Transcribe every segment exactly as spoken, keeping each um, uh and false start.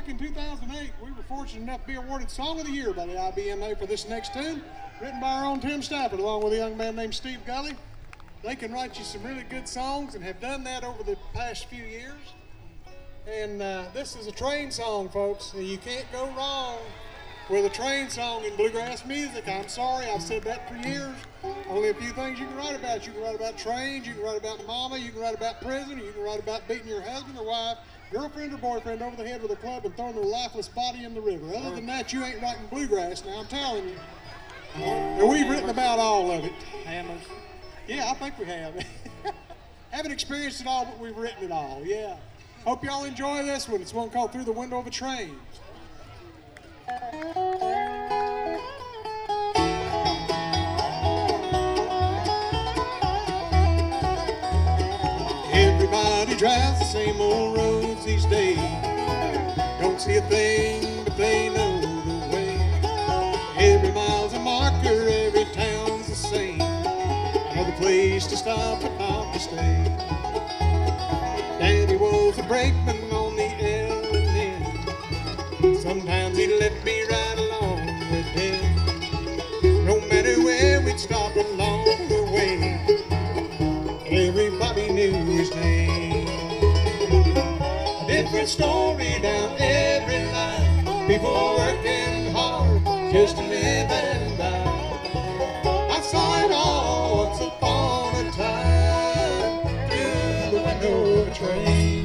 back in two thousand eight, we were fortunate enough to be awarded Song of the Year by the I B M A for this next tune, written by our own Tim Stafford, along with a young man named Steve Gully. They can write you some really good songs and have done that over the past few years. And uh, this is a train song, folks. You can't go wrong with a train song in bluegrass music. I'm sorry, I've said that for years. Only a few things you can write about. You can write about trains, you can write about mama, you can write about prison, you can write about beating your husband or wife, girlfriend or boyfriend over the head with a club and throwing their lifeless body in the river. Other than that, you ain't writing bluegrass, now I'm telling you. And we've written about all of it. Hammers. Yeah, I think we have. Haven't experienced it all, but we've written it all, yeah. Hope y'all enjoy this one. It's one called Through the Window of a Train. Everybody drives the same old roads these days. Don't see a thing, but they know the way. Every mile's a marker, every town's the same. Another place to stop but not to stay. Daddy was a brakeman on the L and N. Sometimes he'd let me ride along with him. No matter where we'd stop along the way, everybody knew his name. A different story down every line. People working hard just to live and die. I saw it all once upon a time through the window of a train.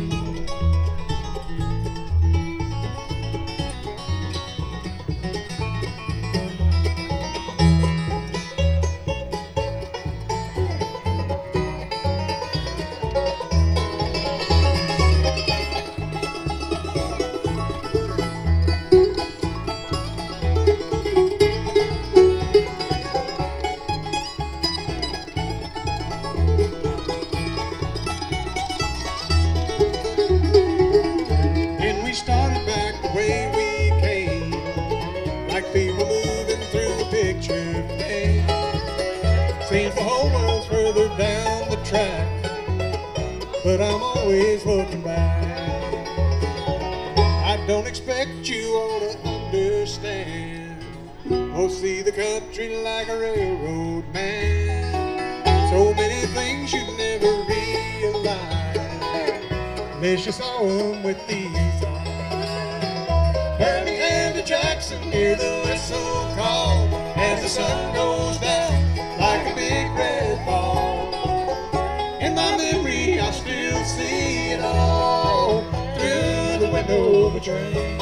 Seems the whole world's further down the track, but I'm always looking back. I don't expect you all to understand, or see the country like a railroad man. So many things you'd never realize unless you saw them with these eyes. Birmingham to Jackson, hear the whistle call as the sun goes down like a big red ball. In my memory, I still see it all through the window of a train.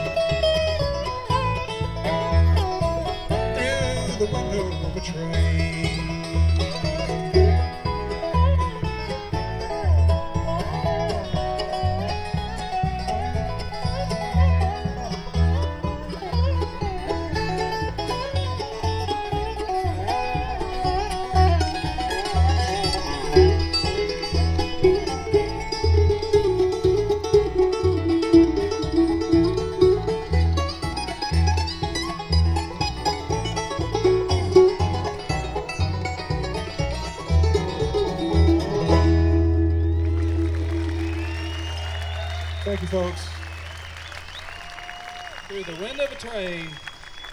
Through the window of a train. Thank you, folks. Through the Window of a Train.